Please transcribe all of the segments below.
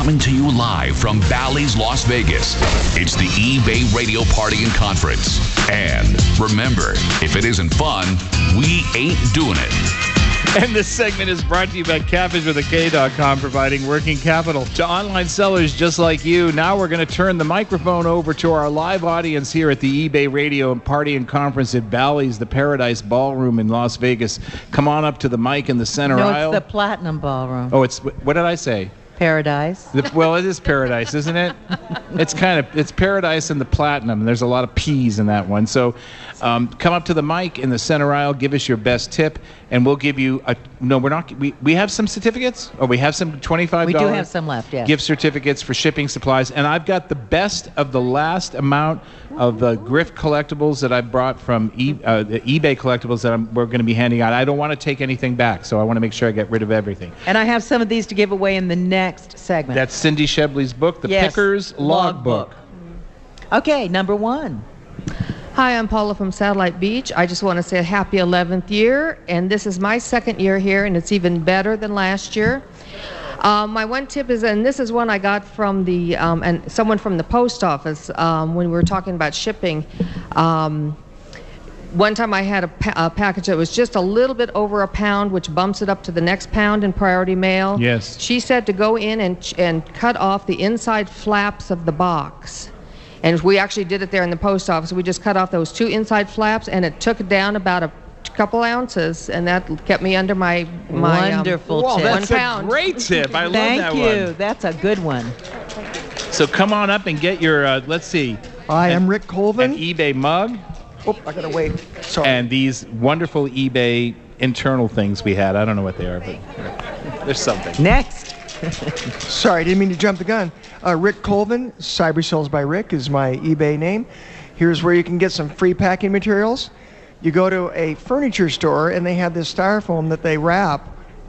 Coming to you live from Bally's, Las Vegas. It's the eBay Radio Party and Conference. And remember, if it isn't fun, we ain't doing it. And this segment is brought to you by CabbageWithAK.com, providing working capital to online sellers just like you. Now we're going to turn the microphone over to our live audience here at the eBay Radio Party and Conference at Bally's, the Paradise Ballroom in Las Vegas. Come on up to the mic in the center aisle. No, it's the Platinum Ballroom. Oh, what did I say? Paradise. Well, it is Paradise, isn't it? It's Paradise and the Platinum. There's a lot of P's in that one. So come up to the mic in the center aisle, give us your best tip, and we'll give you we have some certificates? Or we have some $25? We do have some left, yes. Gift certificates for shipping supplies. And I've got the best of the last amount of the Griff collectibles that I brought from the eBay collectibles that we're going to be handing out. I don't want to take anything back, so I want to make sure I get rid of everything. And I have some of these to give away in the next segment. That's Cindy Shebley's book, The Picker's Logbook. Okay, number 1. Hi, I'm Paula from Satellite Beach. I just want to say a happy 11th year, and this is my second year here, and it's even better than last year. My one tip is, and this is one I got from and someone from the post office when we were talking about shipping. One time I had a package that was just a little bit over a pound, which bumps it up to the next pound in priority mail. Yes. She said to go in and cut off the inside flaps of the box. And we actually did it there in the post office. We just cut off those 2 inside flaps, and it took down about a couple ounces, and that kept me under my wonderful tip. That's 1 pound. A great tip. I love that one. Thank you. That's a good one. So come on up and get your, let's see. Hi, I'm Rick Colvin. An eBay mug. Oh, I gotta wait. Sorry. And these wonderful eBay internal things we had. I don't know what they are, but there's something. Next. Sorry, I didn't mean to jump the gun. Rick Colvin, Cyber Sales by Rick is my eBay name. Here's where you can get some free packing materials. You go to a furniture store, and they have this styrofoam that they wrap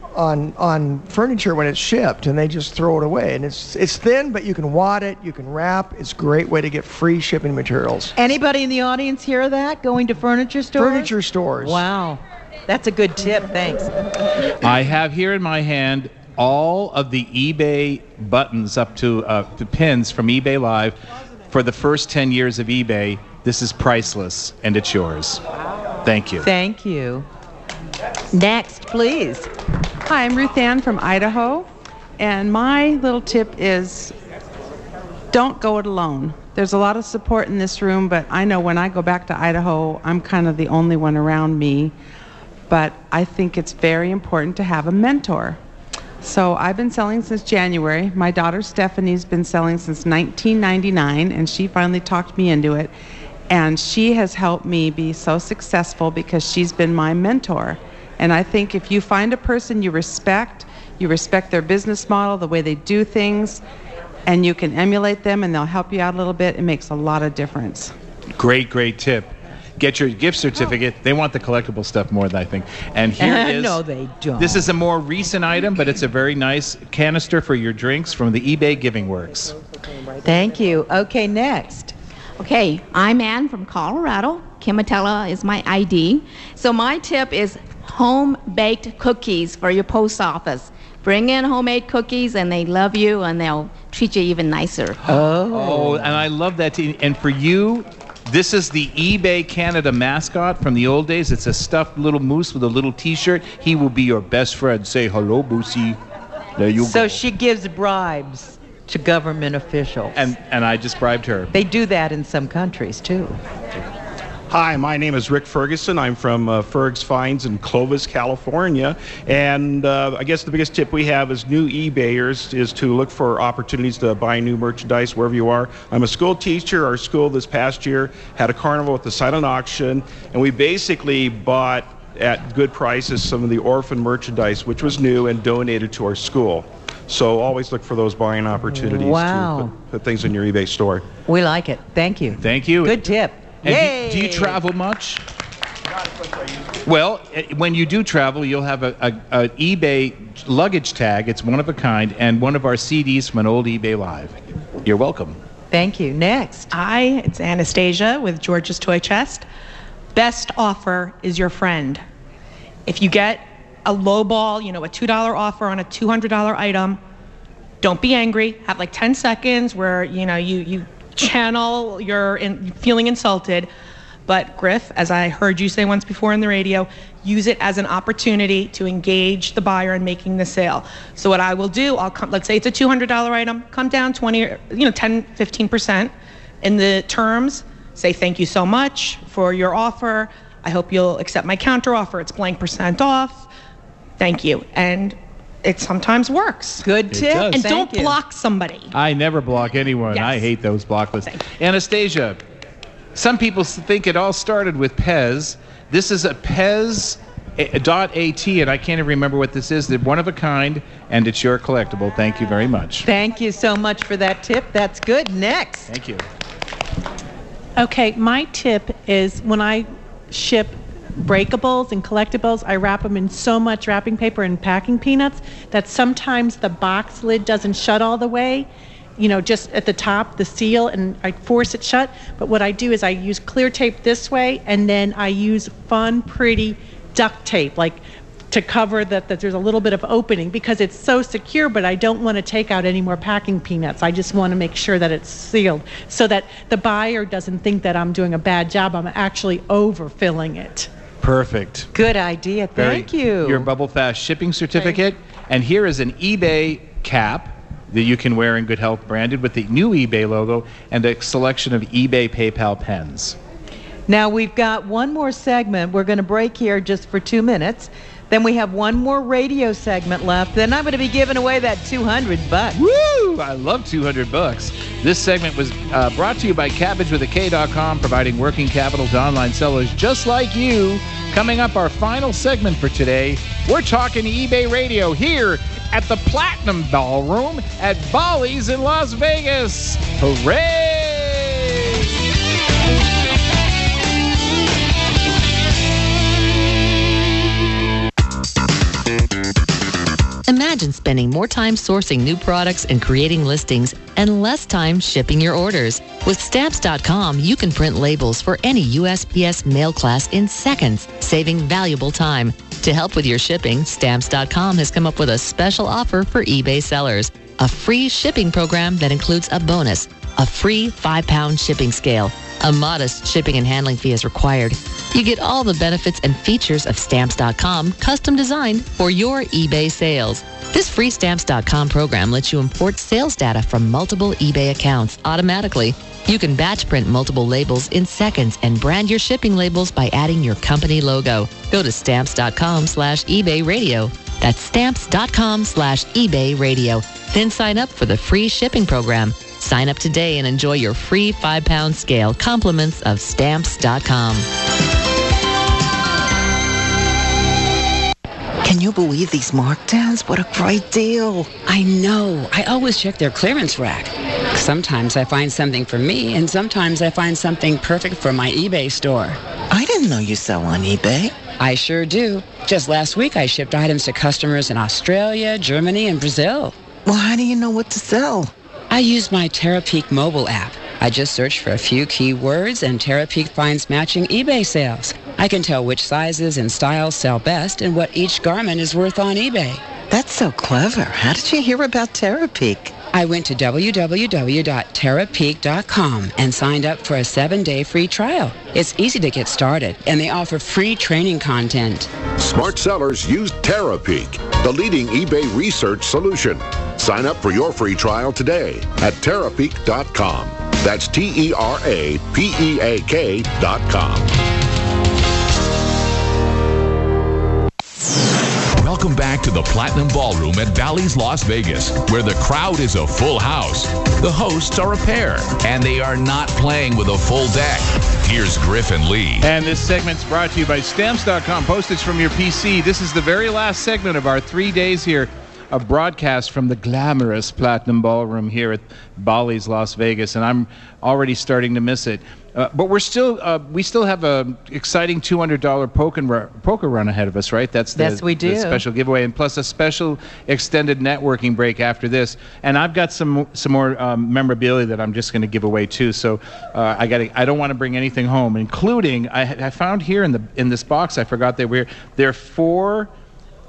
on furniture when it's shipped, and they just throw it away. And it's thin, but you can wad it, you can wrap. It's a great way to get free shipping materials. Anybody in the audience hear that? Going to furniture stores? Furniture stores. Wow. That's a good tip. Thanks. I have here in my hand all of the eBay buttons up to the pins from eBay Live for the first 10 years of eBay. This is priceless, and it's yours. Thank you. Thank you. Next, please. Hi, I'm Ruth Ann from Idaho, and my little tip is don't go it alone. There's a lot of support in this room, but I know when I go back to Idaho, I'm kind of the only one around me, but I think it's very important to have a mentor. So I've been selling since January. My daughter Stephanie's been selling since 1999, and she finally talked me into it. And she has helped me be so successful because she's been my mentor. And I think if you find a person you respect their business model, the way they do things, and you can emulate them and they'll help you out a little bit, it makes a lot of difference. Great tip. Get your gift certificate. They want the collectible stuff more than I think. And here it is. No, they don't. This is a more recent item, but it's a very nice canister for your drinks from the eBay Giving Works. Thank you. Okay, next. Okay, I'm Ann from Colorado. Kimatella is my ID. So my tip is home-baked cookies for your post office. Bring in homemade cookies, and they love you, and they'll treat you even nicer. Oh, and I love that. And for you, this is the eBay Canada mascot from the old days. It's a stuffed little moose with a little T-shirt. He will be your best friend. Say hello, Boosie. There you go. So she gives bribes to government officials. And I just bribed her. They do that in some countries, too. Hi, my name is Rick Ferguson. I'm from Ferg's Finds in Clovis, California. And I guess the biggest tip we have as new eBayers is to look for opportunities to buy new merchandise wherever you are. I'm a school teacher. Our school this past year had a carnival with the silent auction, and we basically bought at good prices some of the orphan merchandise, which was new, and donated to our school. So always look for those buying opportunities to put things in your eBay store. We like it. Thank you. Thank you. Good tip. And Yay! do you travel much? Well, when you do travel, you'll have a eBay luggage tag. It's one of a kind, and one of our CDs from an old eBay Live. You're welcome. Thank you. Next. Hi, it's Anastasia with George's Toy Chest. Best offer is your friend. If you get a low ball, a $2 offer on a $200 item, Don't be angry. Have like 10 seconds where, you channel your feeling insulted. But Griff, as I heard you say once before in the radio, use it as an opportunity to engage the buyer in making the sale. So what I will do, I'll come, let's say it's a $200 item, come down 10, 15% in the terms, say thank you so much for your offer. I hope you'll accept my counter offer. It's blank % off. Thank you. And it sometimes works. Good tip. And don't block somebody. I never block anyone. Yes. I hate those block lists. Anastasia, some people think it all started with Pez. This is a Pez.at, and I can't even remember what this is. They're one of a kind, and it's your collectible. Thank you very much. Thank you so much for that tip. That's good. Next. Thank you. Okay, my tip is when I ship breakables and collectibles, I wrap them in so much wrapping paper and packing peanuts that sometimes the box lid doesn't shut all the way. Just at the top, the seal, and I force it shut. But what I do is I use clear tape this way, and then I use fun, pretty duct tape, like to cover that there's a little bit of opening, because it's so secure, but I don't want to take out any more packing peanuts. I just want to make sure that it's sealed so that the buyer doesn't think that I'm doing a bad job. I'm actually overfilling it. Perfect. Good idea. Thank you. Your Bubble Fast shipping certificate. And here is an eBay cap that you can wear in good health, branded with the new eBay logo and a selection of eBay PayPal pens. Now we've got one more segment. We're going to break here just for 2 minutes. Then we have one more radio segment left. Then I'm going to be giving away that $200. Woo! I love $200. This segment was brought to you by CabbageWithAK.com, providing working capital to online sellers just like you. Coming up, our final segment for today, we're talking eBay Radio here at the Platinum Ballroom at Bally's in Las Vegas. Hooray! Imagine spending more time sourcing new products and creating listings and less time shipping your orders. With Stamps.com, you can print labels for any USPS mail class in seconds, saving valuable time. To help with your shipping, Stamps.com has come up with a special offer for eBay sellers. A free shipping program that includes a bonus, a free 5-pound shipping scale. A modest shipping and handling fee is required. You get all the benefits and features of Stamps.com, custom designed for your eBay sales. This free Stamps.com program lets you import sales data from multiple eBay accounts automatically. You can batch print multiple labels in seconds and brand your shipping labels by adding your company logo. Go to Stamps.com/eBay Radio. That's Stamps.com/eBay Radio. Then sign up for the free shipping program. Sign up today and enjoy your free 5-pound scale. Compliments of Stamps.com. Can you believe these markdowns? What a great deal. I know. I always check their clearance rack. Sometimes I find something for me, and sometimes I find something perfect for my eBay store. I didn't know you sell on eBay. I sure do. Just last week I shipped items to customers in Australia, Germany, and Brazil. Well, how do you know what to sell? I use my Terapeak mobile app. I just search for a few keywords and Terapeak finds matching eBay sales. I can tell which sizes and styles sell best and what each garment is worth on eBay. That's so clever. How did you hear about Terapeak? I went to www.terapeak.com and signed up for a 7-day free trial. It's easy to get started, and they offer free training content. Smart sellers use Terapeak, the leading eBay research solution. Sign up for your free trial today at Terapeak.com. That's Terapeak.com. Welcome back to the Platinum Ballroom at Bally's Las Vegas, where the crowd is a full house. The hosts are a pair, and they are not playing with a full deck. Here's Griff and Lee. And this segment's brought to you by Stamps.com. Postage from your PC. This is the very last segment of our 3 days here, a broadcast from the glamorous Platinum Ballroom here at Bally's Las Vegas, and I'm already starting to miss it. But we still have a exciting $200 poker run ahead of us, right? That's the, yes, we do. The special giveaway, and plus a special extended networking break after this. And I've got some more memorabilia that I'm just going to give away too. So I don't want to bring anything home, including I found here in this box. I forgot they're 4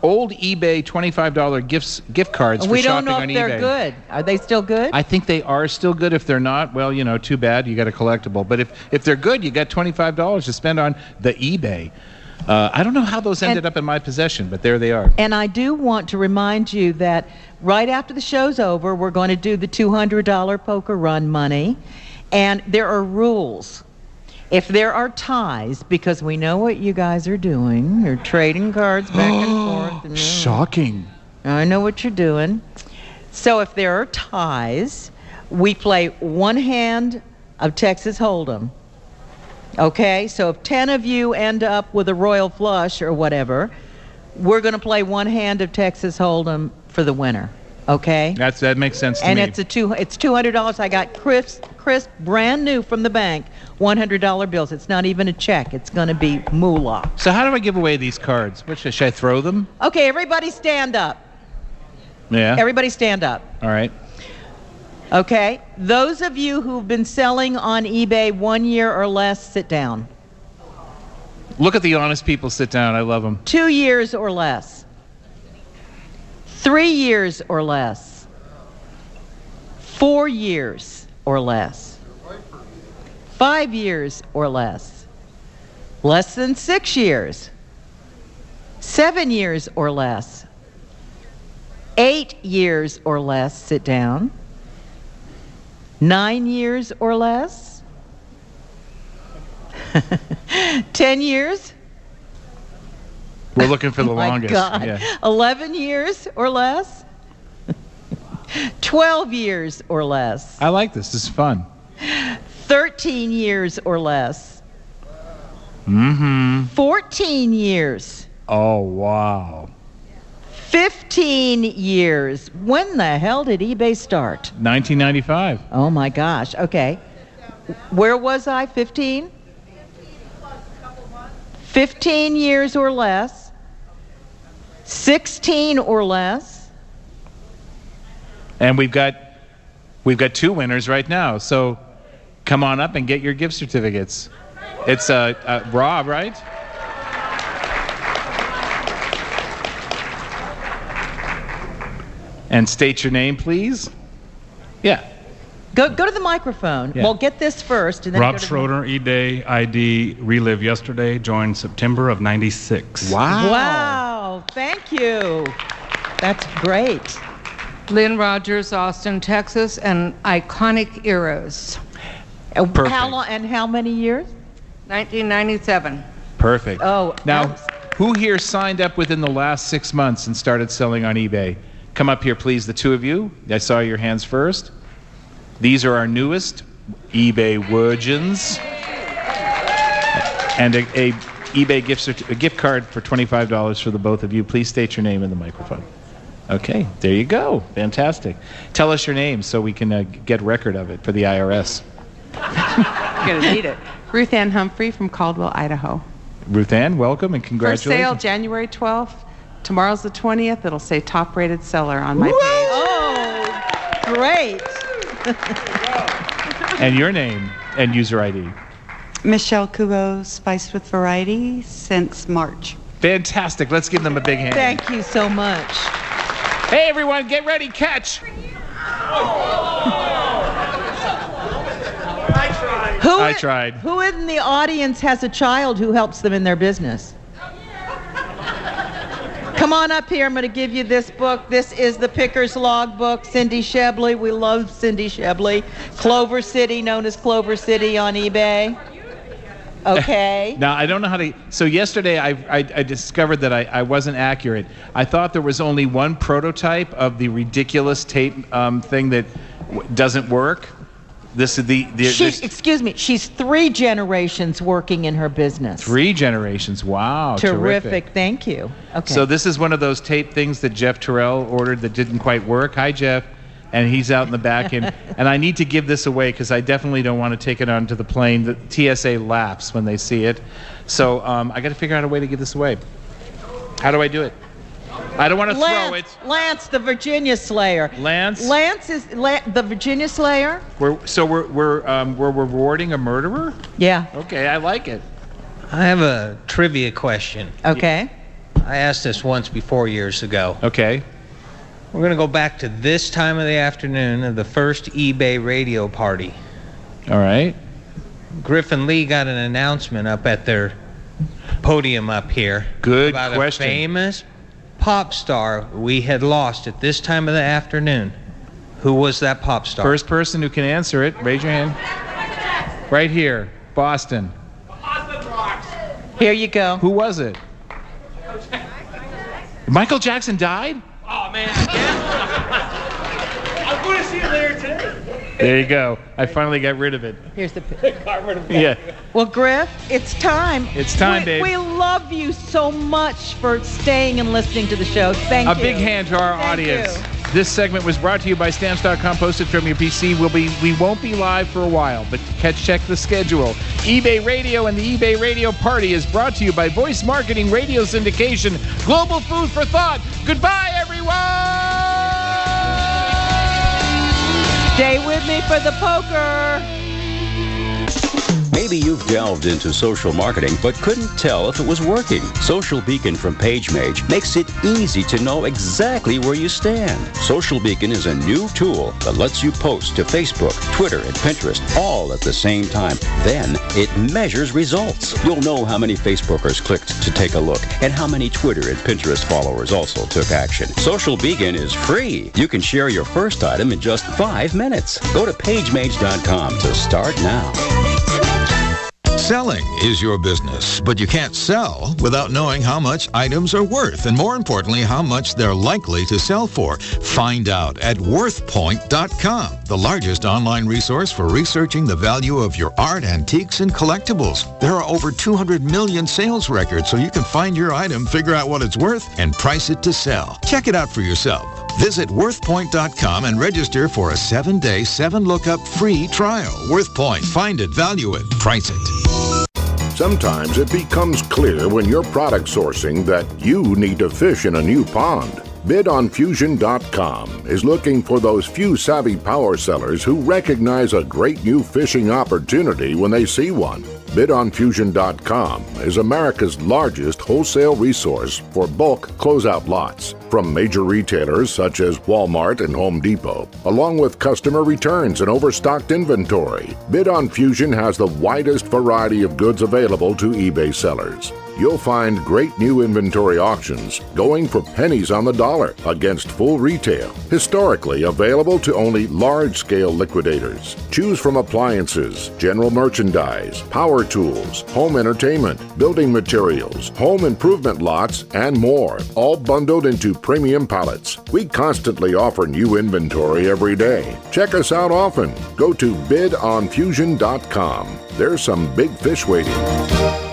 old eBay $25 gift cards for We don't shopping know on if they're eBay. good. Are they still good? I think they are still good. If they're not, well, too bad. You got a collectible. But if they're good, you got $25 to spend on the eBay. I don't know how those ended up in my possession, but there they are. And I do want to remind you that right after the show's over, we're going to do the $200 poker run money. And there are rules. If there are ties, because we know what you guys are doing, you're trading cards back and forth. And, Shocking. I know what you're doing. So if there are ties, we play one hand of Texas Hold'em. Okay, so if 10 of you end up with a royal flush or whatever, we're going to play one hand of Texas Hold'em for the winner. Okay? That makes sense to and me. it's $200. I got crisp, brand new from the bank, $100 bills. It's not even a check. It's going to be moolah. So how do I give away these cards? Should I throw them? Okay, everybody stand up. Yeah. Everybody stand up. All right. Okay, those of you who've been selling on eBay 1 year or less, sit down. Look at the honest people sit down. I love them. 2 years or less. 3 years or less. 4 years or less. 5 years or less. Less than 6 years. 7 years or less. 8 years or less, sit down. 9 years or less. 10 years. We're looking for the Oh my longest. God. Yeah. 11 years or less. 12 years or less. I like this. This is fun. 13 years or less. Mm-hmm. 14 years. Oh, wow. 15 years. When the hell did eBay start? 1995. Oh my gosh. Okay. Where was I? 15? 15 years or less. 16 or less. And we've got 2 winners right now. So come on up and get your gift certificates. It's Rob, right? And state your name, please. Yeah. Go to the microphone. Yeah. Well, get this first. And then Rob go to Schroeder, eBay ID, Relive Yesterday, joined September of 96. Wow. Thank you. That's great. Lynn Rogers, Austin, Texas, and Iconic Eros. Perfect. How long and how many years? 1997. Perfect. Oh. Now, who here signed up within the last 6 months and started selling on eBay? Come up here, please, the 2 of you. I saw your hands first. These are our newest eBay Virgins. And a eBay gift card for $25 for the both of you. Please state your name in the microphone. Okay, there you go. Fantastic. Tell us your name so we can get record of it for the IRS. You're going to need it. Ruth Ann Humphrey from Caldwell, Idaho. Ruth Ann, welcome and First congratulations. sale January 12th. Tomorrow's the 20th. It'll say top rated seller on my page. Oh, great. And your name and user ID. Michelle Kubo, Spiced with Variety, since March. Fantastic. Let's give them a big hand. Thank you so much. Hey, everyone, get ready. Catch. I tried. Who in the audience has a child who helps them in their business? Come on up here. I'm going to give you this book. This is the Picker's Logbook. Cindy Shebley. We love Cindy Shebley. Clover City, known as Clover City on eBay. Okay. Now, I don't know how to... So yesterday, I discovered that I wasn't accurate. I thought there was only one prototype of the ridiculous tape thing that doesn't work. This is Excuse me. She's 3 generations working in her business. 3 generations. Wow. Terrific. Thank you. Okay. So this is one of those tape things that Jeff Terrell ordered that didn't quite work. Hi, Jeff. And he's out in the back. And I need to give this away because I definitely don't want to take it onto the plane. The TSA laughs when they see it. So I got to figure out a way to give this away. How do I do it? I don't want to throw it. Lance, the Virginia Slayer. Lance? Lance is the Virginia Slayer? We're rewarding a murderer? Yeah. Okay, I like it. I have a trivia question. Okay. I asked this once before years ago. Okay. We're going to go back to this time of the afternoon of the first eBay radio party. All right. Griffin Lee got an announcement up at their podium up here. Good about question. A famous pop star we had lost at this time of the afternoon. Who was that pop star? First person who can answer it, raise your hand. Right here, Boston. Here you go. Who was it? Michael Jackson died? Oh, man, again? I'm going to see it later today. There you go. I finally got rid of it. Here's the picture. Yeah. Well, Griff, it's time. It's time, babe. We love you so much for staying and listening to the show. Thank you. A big hand to our audience. This segment was brought to you by Stamps.com, posted from your PC. We won't be live for a while, but check the schedule. eBay Radio and the eBay Radio Party is brought to you by Voice Marketing Radio Syndication, Global Food for Thought. Goodbye, everyone! Stay with me for the poker. Maybe you've delved into social marketing but couldn't tell if it was working. Social Beacon from PageMage makes it easy to know exactly where you stand. Social Beacon is a new tool that lets you post to Facebook, Twitter, and Pinterest all at the same time. Then it measures results. You'll know how many Facebookers clicked to take a look and how many Twitter and Pinterest followers also took action. Social Beacon is free. You can share your first item in just 5 minutes. Go to PageMage.com to start now. Selling is your business, but you can't sell without knowing how much items are worth, and more importantly, how much they're likely to sell for. Find out at worthpoint.com, the largest online resource for researching the value of your art, antiques, and collectibles. There are over 200 million sales records, so you can find your item, figure out what it's worth, and price it to sell. Check it out for yourself. Visit worthpoint.com and register for a 7-day, 7-lookup free trial. WorthPoint. Find it, value it, price it. Sometimes it becomes clear when you're product sourcing that you need to fish in a new pond. BidOnFusion.com is looking for those few savvy power sellers who recognize a great new fishing opportunity when they see one. BidOnFusion.com is America's largest wholesale resource for bulk closeout lots from major retailers such as Walmart and Home Depot, along with customer returns and overstocked inventory. BidOnFusion has the widest variety of goods available to eBay sellers. You'll find great new inventory auctions going for pennies on the dollar against full retail, historically available to only large-scale liquidators. Choose from appliances, general merchandise, power tools, home entertainment, building materials, home improvement lots, and more, all bundled into premium pallets. We constantly offer new inventory every day. Check us out often. Go to bidonfusion.com. There's some big fish waiting.